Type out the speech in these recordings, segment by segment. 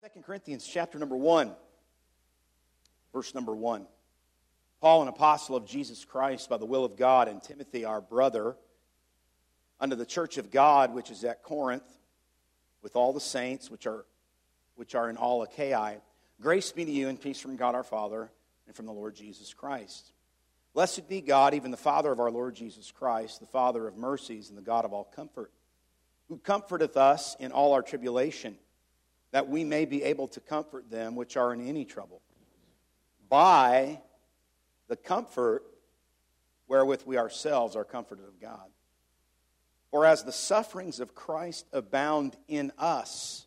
2 Corinthians chapter number 1, verse number 1. Paul, an apostle of Jesus Christ by the will of God, and Timothy, our brother, unto the church of God which is at Corinth, with all the saints which are in all Achaia, grace be to you and peace from God our Father and from the Lord Jesus Christ. Blessed be God, even the Father of our Lord Jesus Christ, the Father of mercies and the God of all comfort, who comforteth us in all our tribulation, that we may be able to comfort them which are in any trouble, by the comfort wherewith we ourselves are comforted of God. For as the sufferings of Christ abound in us,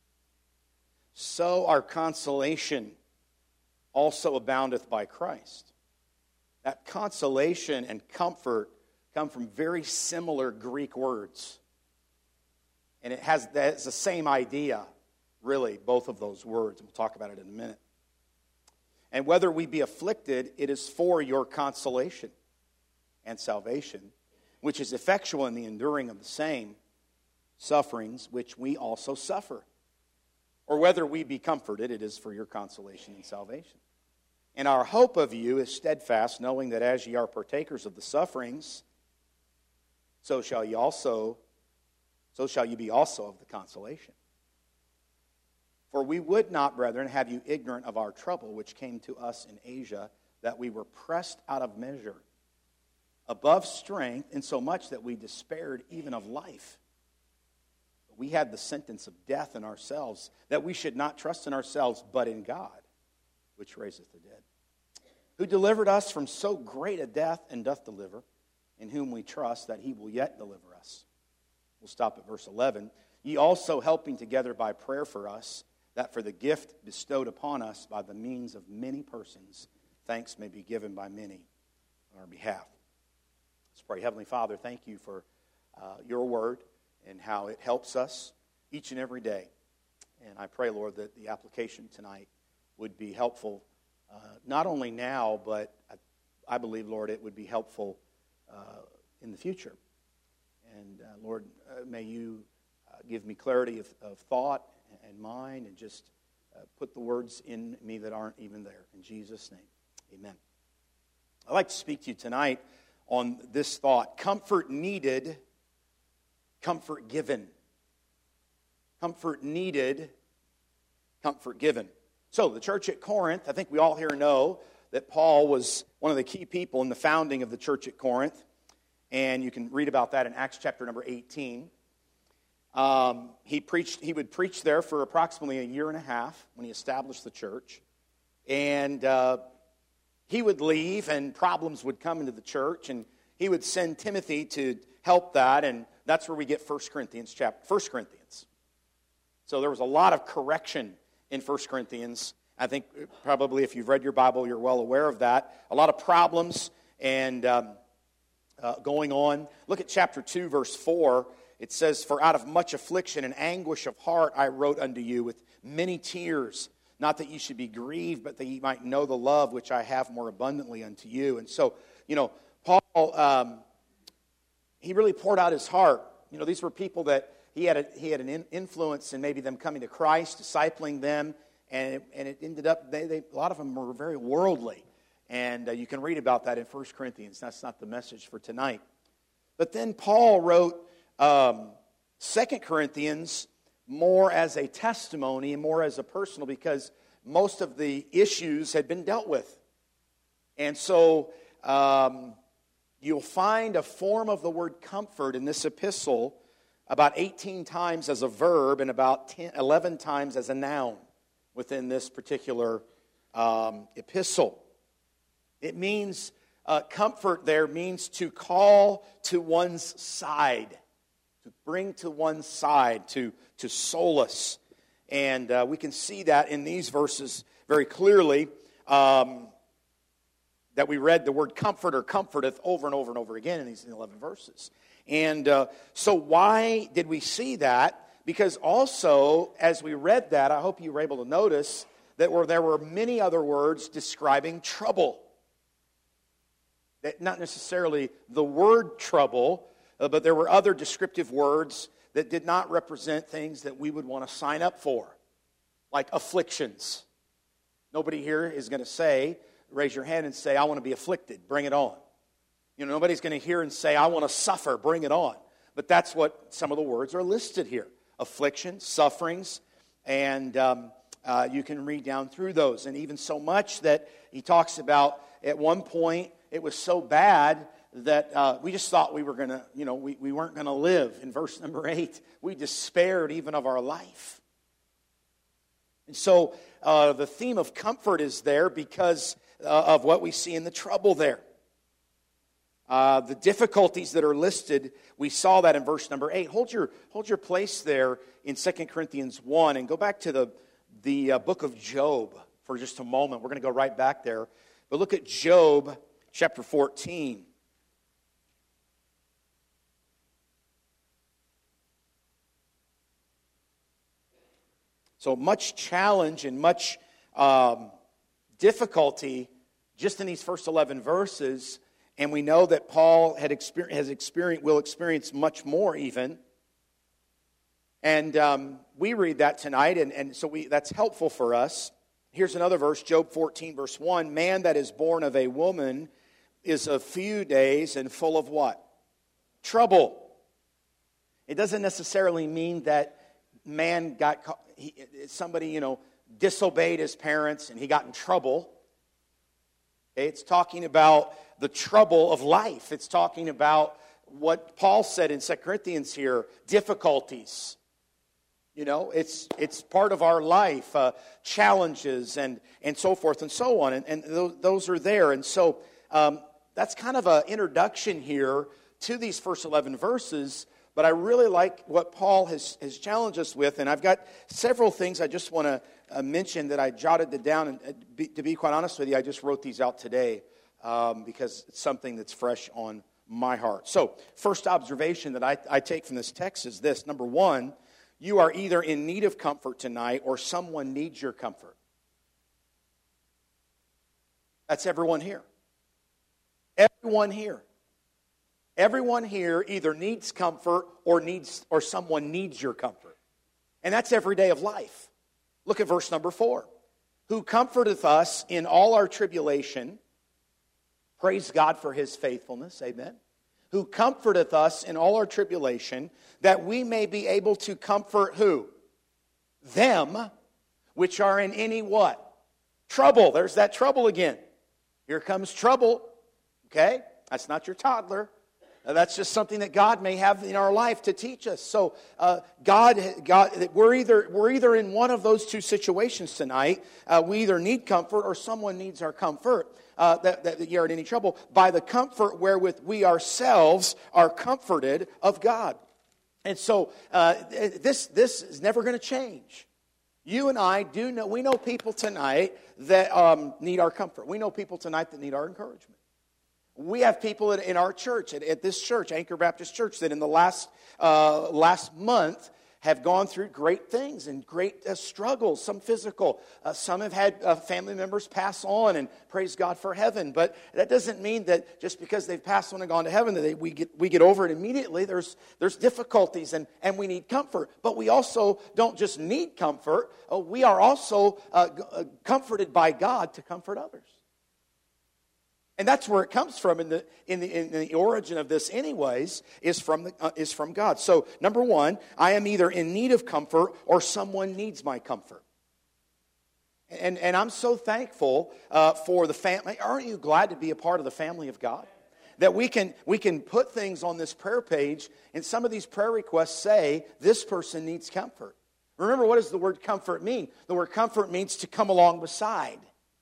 so our consolation also aboundeth by Christ. That consolation and comfort come from very similar Greek words. And it's the same idea, really, both of those words. We'll talk about it in a minute. And whether we be afflicted, it is for your consolation and salvation, which is effectual in the enduring of the same sufferings which we also suffer. Or whether we be comforted, it is for your consolation and salvation. And our hope of you is steadfast, knowing that as ye are partakers of the sufferings, so shall ye be also of the consolation. For we would not, brethren, have you ignorant of our trouble which came to us in Asia, that we were pressed out of measure, above strength, insomuch that we despaired even of life. But we had the sentence of death in ourselves, that we should not trust in ourselves, but in God, which raiseth the dead, who delivered us from so great a death, and doth deliver, in whom we trust that he will yet deliver us. We'll stop at verse 11. Ye also helping together by prayer for us, that for the gift bestowed upon us by the means of many persons, thanks may be given by many on our behalf. Let's pray. Heavenly Father, thank you for your word and how it helps us each and every day. And I pray, Lord, that the application tonight would be helpful, not only now, but I believe, Lord, it would be helpful in the future. And Lord, may you give me clarity of thought and mind, and just put the words in me that aren't even there. In Jesus' name, amen. I'd like to speak to you tonight on this thought: comfort needed, comfort given. Comfort needed, comfort given. So the church at Corinth, I think we all here know that Paul was one of the key people in the founding of the church at Corinth. And you can read about that in Acts chapter number 18. He would preach there for approximately a year and a half when he established the church. And he would leave, and problems would come into the church, and he would send Timothy to help that, and that's where we get 1 Corinthians. So there was a lot of correction in 1 Corinthians. I think probably if you've read your Bible, you're well aware of that. A lot of problems and going on. Look at chapter 2, verse 4. It says, "For out of much affliction and anguish of heart I wrote unto you with many tears, not that ye should be grieved, but that ye might know the love which I have more abundantly unto you." And so, Paul, he really poured out his heart. These were people that he had an influence in maybe them coming to Christ, discipling them, and it ended up, a lot of them were very worldly. And you can read about that in 1 Corinthians. That's not the message for tonight. But then Paul wrote 2 Corinthians more as a testimony and more as a personal, because most of the issues had been dealt with. And so you'll find a form of the word comfort in this epistle about 18 times as a verb and about 11 times as a noun within this particular epistle. It means, comfort there means to call to one's side, to bring to one's side, to solace. And we can see that in these verses very clearly, that we read the word comfort or comforteth over and over and over again in these 11 verses. And so why did we see that? Because also, as we read that, I hope you were able to notice that there were many other words describing trouble. That not necessarily the word trouble, but there were other descriptive words that did not represent things that we would want to sign up for. like afflictions. Nobody here is going to say, raise your hand and say, I want to be afflicted. Bring it on. Nobody's going to hear and say, I want to suffer. Bring it on. But that's what some of the words are listed here. Affliction, sufferings, and you can read down through those. And even so much that he talks about at one point, it was so bad that we just thought we were going to, we weren't going to live. In verse number 8, we despaired even of our life. And so the theme of comfort is there because of what we see in the trouble there. The difficulties that are listed, we saw that in verse number 8. Hold your place there in 2 Corinthians 1 and go back to the book of Job for just a moment. We're going to go right back there. But look at Job chapter 14. So much challenge and much difficulty just in these first 11 verses. And we know that Paul will experience much more even. And we read that tonight, and so that's helpful for us. Here's another verse, Job 14, verse 1. Man that is born of a woman is a few days and full of what? Trouble. It doesn't necessarily mean that man somebody disobeyed his parents and he got in trouble. Okay, it's talking about the trouble of life. It's talking about what Paul said in 2 Corinthians here, difficulties. It's part of our life, challenges and so forth and so on. And those are there. And so that's kind of an introduction here to these first 11 verses. But I really like what Paul has challenged us with. And I've got several things I just want to mention that I jotted it down. And to be quite honest with you, I just wrote these out today because it's something that's fresh on my heart. So first observation that I take from this text is this. Number one, you are either in need of comfort tonight or someone needs your comfort. That's everyone here. Everyone here. Everyone here either needs comfort or someone needs your comfort. And that's every day of life. Look at verse number 4. Who comforteth us in all our tribulation. Praise God for his faithfulness. Amen. Who comforteth us in all our tribulation, that we may be able to comfort who? Them which are in any what? Trouble. There's that trouble again. Here comes trouble. Okay? That's not your toddler. That's just something that God may have in our life to teach us. So God, we're either in one of those two situations tonight. We either need comfort or someone needs our comfort. That you're in any trouble by the comfort wherewith we ourselves are comforted of God. And so this is never going to change. You and I we know people tonight that need our comfort. We know people tonight that need our encouragement. We have people in our church, at this church, Anchor Baptist Church, that in the last month have gone through great things and great struggles, some physical. Some have had family members pass on, and praise God for heaven. But that doesn't mean that just because they've passed on and gone to heaven that we get over it immediately. There's difficulties, and we need comfort. But we also don't just need comfort. We are also comforted by God to comfort others. And that's where it comes from in the origin of this anyways, is from God. So, number one, I am either in need of comfort or someone needs my comfort. And I'm so thankful for the family. Aren't you glad to be a part of the family of God? That we can put things on this prayer page, and some of these prayer requests say, this person needs comfort. Remember, what does the word comfort mean? The word comfort means to come along beside.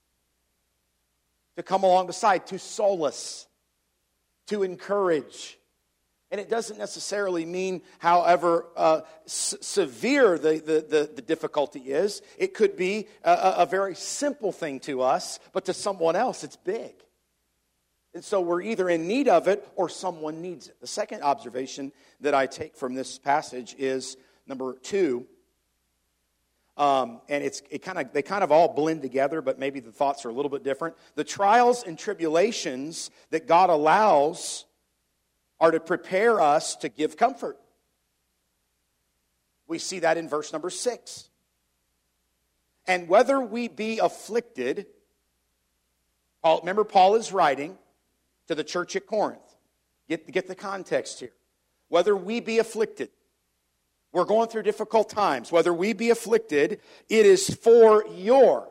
To come along beside, to solace, to encourage. And it doesn't necessarily mean, however severe the difficulty is. It could be a very simple thing to us, but to someone else it's big. And so we're either in need of it or someone needs it. The second observation that I take from this passage is number 2. And they kind of all blend together, but maybe the thoughts are a little bit different. The trials and tribulations that God allows are to prepare us to give comfort. We see that in verse number 6. And whether we be afflicted, remember Paul is writing to the church at Corinth. Get the context here. Whether we be afflicted, we're going through difficult times. Whether we be afflicted, it is for your.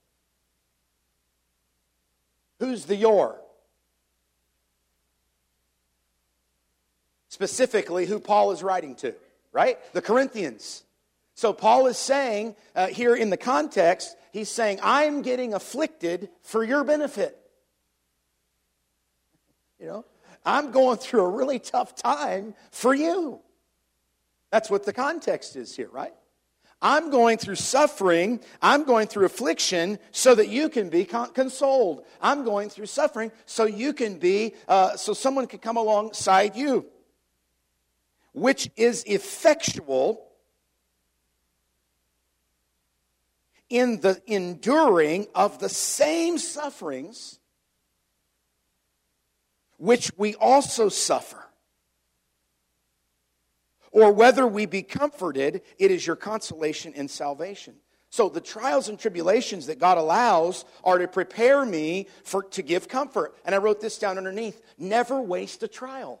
Who's the your? Specifically, who Paul is writing to, right? The Corinthians. So Paul is saying, here in the context, he's saying, I'm getting afflicted for your benefit. You know, I'm going through a really tough time for you. That's what the context is here, right? I'm going through suffering, I'm going through affliction so that you can be consoled. I'm going through suffering so you can be, so someone can come alongside you. Which is effectual in the enduring of the same sufferings which we also suffer. Or whether we be comforted, it is your consolation and salvation. So the trials and tribulations that God allows are to prepare me to give comfort. And I wrote this down underneath. Never waste a trial.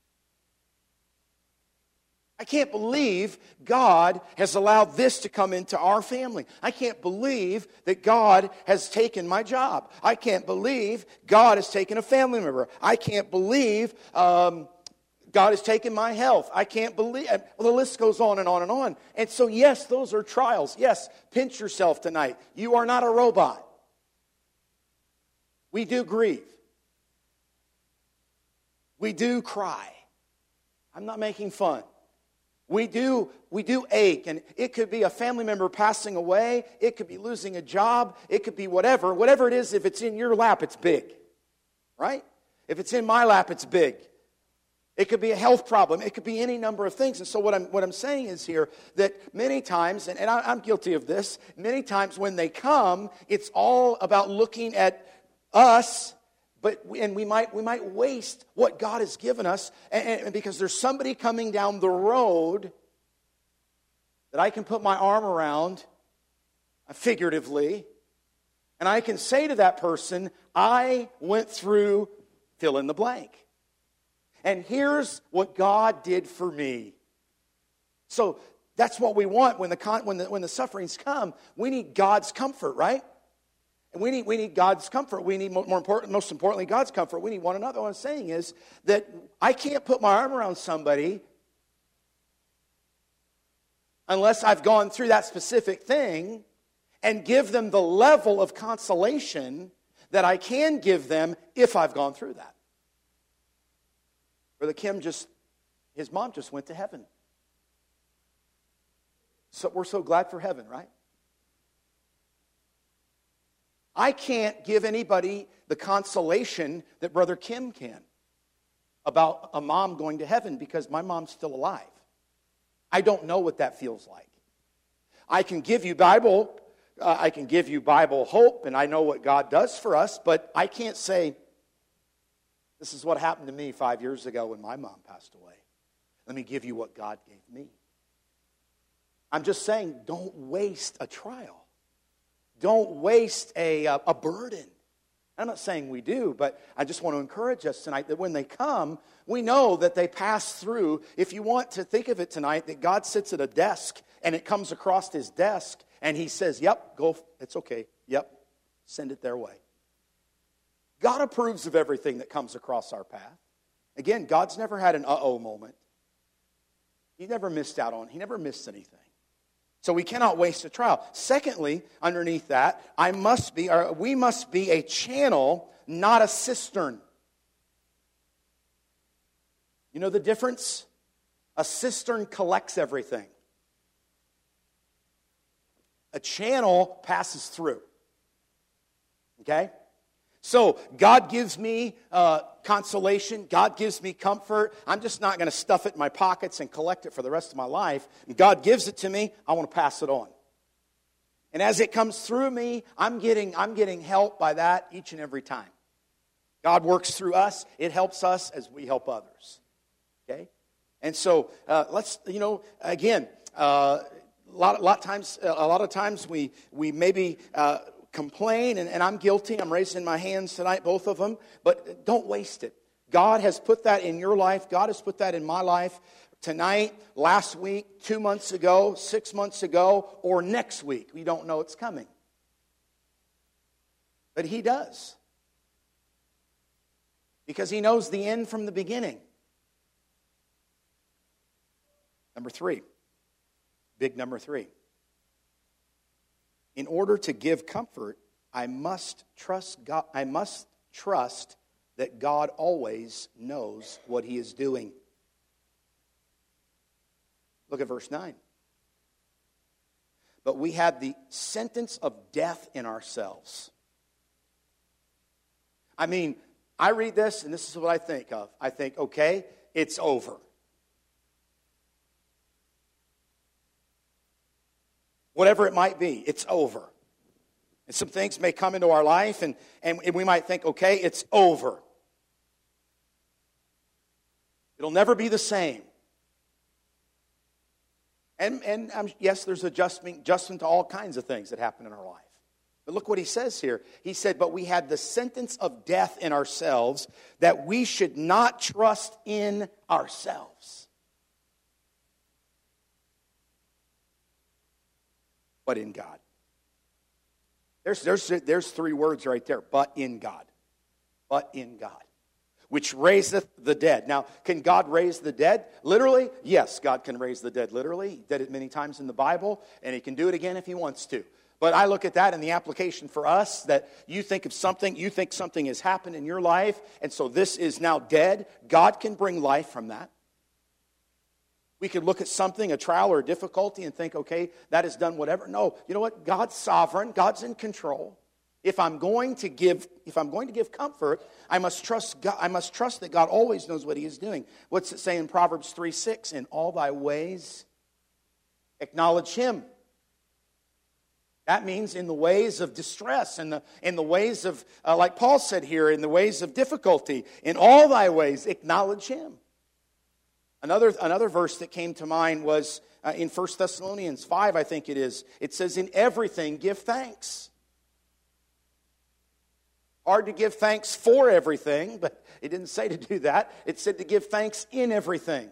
I can't believe God has allowed this to come into our family. I can't believe that God has taken my job. I can't believe God has taken a family member. I can't believe God has taken my health. I can't believe, well, the list goes on and on and on. And so yes, those are trials. Yes, pinch yourself tonight. You are not a robot. We do grieve. We do cry. I'm not making fun. We do ache, and it could be a family member passing away. It could be losing a job. It could be whatever. Whatever it is, if it's in your lap, it's big, right? If it's in my lap, it's big. It could be a health problem. It could be any number of things. And so what I'm saying is here that many times, and I'm guilty of this, many times when they come, it's all about looking at us. And we might waste what God has given us, and because there's somebody coming down the road that I can put my arm around, figuratively, and I can say to that person, I went through fill in the blank. And here's what God did for me. So that's what we want when the sufferings come. We need God's comfort, right? And we need God's comfort. We need, most importantly, God's comfort. We need one another. What I'm saying is that I can't put my arm around somebody unless I've gone through that specific thing and give them the level of consolation that I can give them if I've gone through that. Brother Kim his mom just went to heaven. So we're so glad for heaven, right? I can't give anybody the consolation that Brother Kim can about a mom going to heaven because my mom's still alive. I don't know what that feels like. I can give you Bible hope, and I know what God does for us, but I can't say, this is what happened to me 5 years ago when my mom passed away. Let me give you what God gave me. I'm just saying, don't waste a trial. Don't waste a burden. I'm not saying we do, but I just want to encourage us tonight that when they come, we know that they pass through. If you want to think of it tonight, that God sits at a desk and it comes across his desk and he says, yep, go, it's okay. Yep, send it their way. God approves of everything that comes across our path. Again, God's never had an uh-oh moment. He never missed anything. So we cannot waste a trial. Secondly, underneath that, we must be a channel, not a cistern. You know the difference? A cistern collects everything. A channel passes through. Okay? So God gives me consolation. God gives me comfort. I'm just not going to stuff it in my pockets and collect it for the rest of my life. God gives it to me. I want to pass it on. And as it comes through me, I'm getting help by that each and every time. God works through us. It helps us as we help others. Okay? And so let's a lot of times we maybe complain, and I'm guilty. I'm raising my hands tonight, both of them. But don't waste it. God has put that in your life. God has put that in my life. Tonight, last week, 2 months ago, 6 months ago, or next week. We don't know it's coming. But He does. Because He knows the end from the beginning. Number 3. Big number 3. In order to give comfort, I must trust God. I must trust that God always knows what He is doing. Look at verse 9. But we had the sentence of death in ourselves. I mean, I read this, and this is what I think of. I think, okay, it's over. Whatever it might be, it's over. And some things may come into our life, and we might think, okay, it's over. It'll never be the same. And yes, there's adjustment to all kinds of things that happen in our life. But look what he says here. He said, but we had the sentence of death in ourselves, that we should not trust in ourselves, but in God. There's 3 words right there. But in God. But in God. Which raiseth the dead. Now, can God raise the dead? Literally? Yes, God can raise the dead literally. He did it many times in the Bible, and He can do it again if He wants to. But I look at that and the application for us, that you think of something, you think something has happened in your life, and so this is now dead. God can bring life from that. We could look at something, a trial or a difficulty, and think, okay, that has done whatever. No, you know what? God's sovereign. God's in control. If I'm going to give comfort, I must trust God. I must trust that God always knows what He is doing. What's it say in Proverbs 3:6? In all thy ways, acknowledge Him. That means in the ways of distress, in the ways of, like Paul said here, in the ways of difficulty. In all thy ways, acknowledge Him. Another verse that came to mind was in 1 Thessalonians 5, I think it is. It says, in everything give thanks. Hard to give thanks for everything, but it didn't say to do that. It said to give thanks in everything.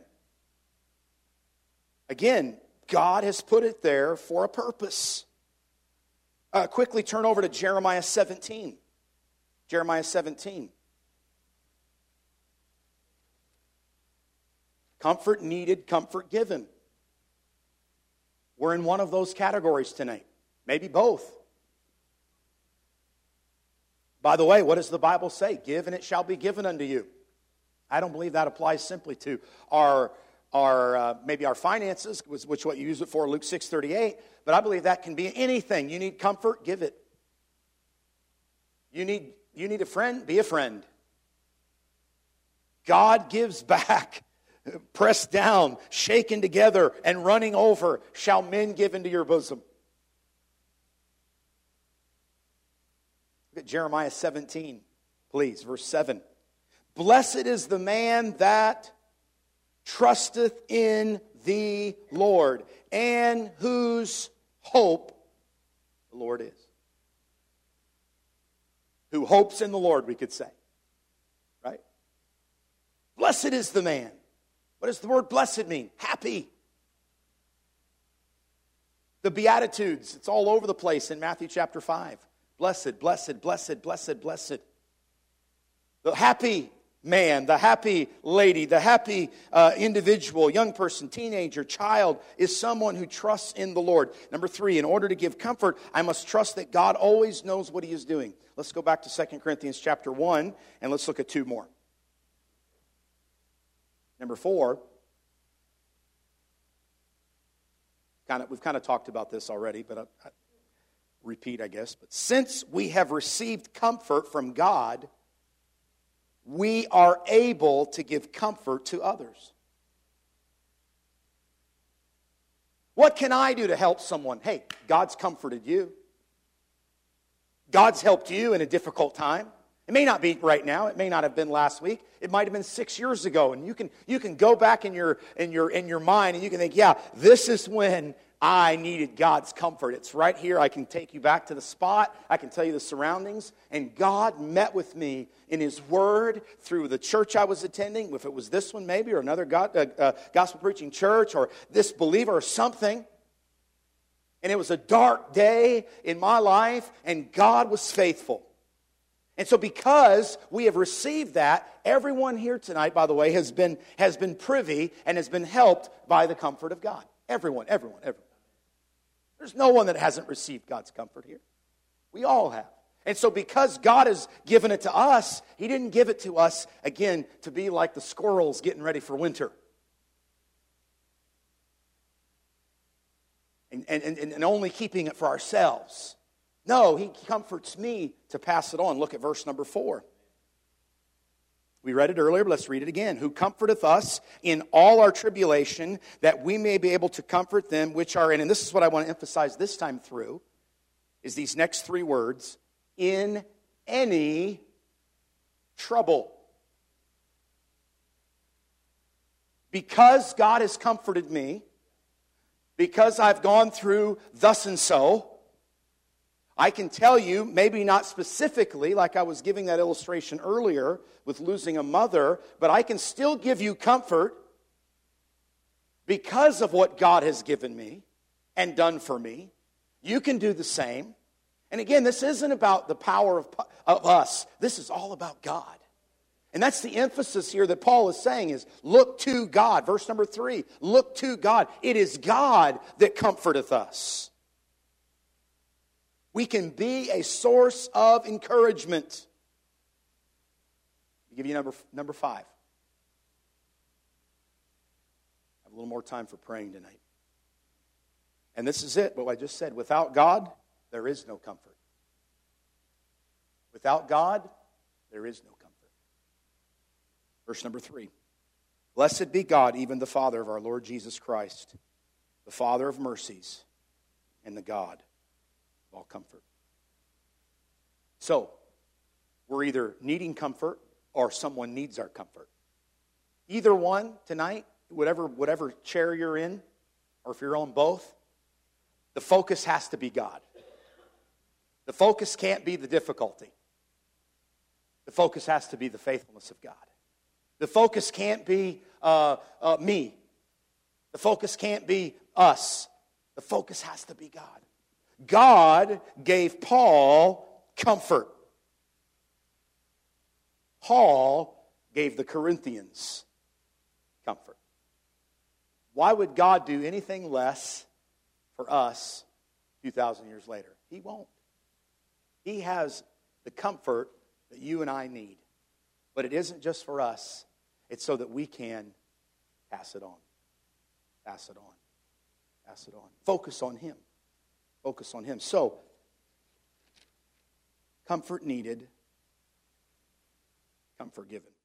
Again, God has put it there for a purpose. Quickly turn over to Jeremiah 17. Jeremiah 17. Comfort needed, comfort given. We're in one of those categories tonight. Maybe both. By the way, what does the Bible say? Give and it shall be given unto you. I don't believe that applies simply to maybe our finances, which is what you use it for, Luke 6:38. But I believe that can be anything. You need comfort, give it. You need a friend, be a friend. God gives back. Pressed down, shaken together, and running over, shall men give into your bosom. Look at Jeremiah 17, please, verse 7. Blessed is the man that trusteth in the Lord, and whose hope the Lord is. Who hopes in the Lord, we could say. Right? Blessed is the man. What does the word blessed mean? Happy. The Beatitudes, it's all over the place in Matthew chapter 5. Blessed, blessed, blessed, blessed, blessed. The happy man, the happy lady, the happy individual, young person, teenager, child is someone who trusts in the Lord. Number 3, in order to give comfort, I must trust that God always knows what He is doing. Let's go back to 2 Corinthians chapter 1 and let's look at 2 more. Number 4, we've kind of talked about this already, but I repeat, I guess. But since we have received comfort from God, we are able to give comfort to others. What can I do to help someone? Hey, God's comforted you. God's helped you in a difficult time. It may not be right now. It may not have been last week. It might have been 6 years ago. And you can go back in your mind and you can think, yeah, this is when I needed God's comfort. It's right here. I can take you back to the spot. I can tell you the surroundings. And God met with me in His Word through the church I was attending, if it was this one maybe, or another gospel preaching church, or this believer or something. And it was a dark day in my life, and God was faithful. And so because we have received that, everyone here tonight, by the way, has been privy and has been helped by the comfort of God. Everyone. There's no one that hasn't received God's comfort here. We all have. And so because God has given it to us, He didn't give it to us, again, to be like the squirrels getting ready for winter. And only keeping it for ourselves. No, He comforts me to pass it on. Look at verse number 4. We read it earlier, but let's read it again. Who comforteth us in all our tribulation, that we may be able to comfort them which are in, and this is what I want to emphasize this time through, is these next 3 words, in any trouble. Because God has comforted me, because I've gone through thus and so, I can tell you, maybe not specifically, like I was giving that illustration earlier with losing a mother, but I can still give you comfort because of what God has given me and done for me. You can do the same. And again, this isn't about the power of us. This is all about God. And that's the emphasis here that Paul is saying is, look to God. Verse number 3, look to God. It is God that comforteth us. We can be a source of encouragement. I'll give you number 5. I have a little more time for praying tonight. And this is it, what I just said. Without God, there is no comfort. Without God, there is no comfort. Verse number 3. Blessed be God, even the Father of our Lord Jesus Christ, the Father of mercies and the God of all comfort. So, we're either needing comfort or someone needs our comfort. Either one tonight, whatever chair you're in, or if you're on both, the focus has to be God. The focus can't be the difficulty. The focus has to be the faithfulness of God. The focus can't be me. The focus can't be us. The focus has to be God. God gave Paul comfort. Paul gave the Corinthians comfort. Why would God do anything less for us 2,000 years later? He won't. He has the comfort that you and I need. But it isn't just for us. It's so that we can pass it on. Pass it on. Pass it on. Focus on Him. Focus on Him. So, comfort needed, comfort given.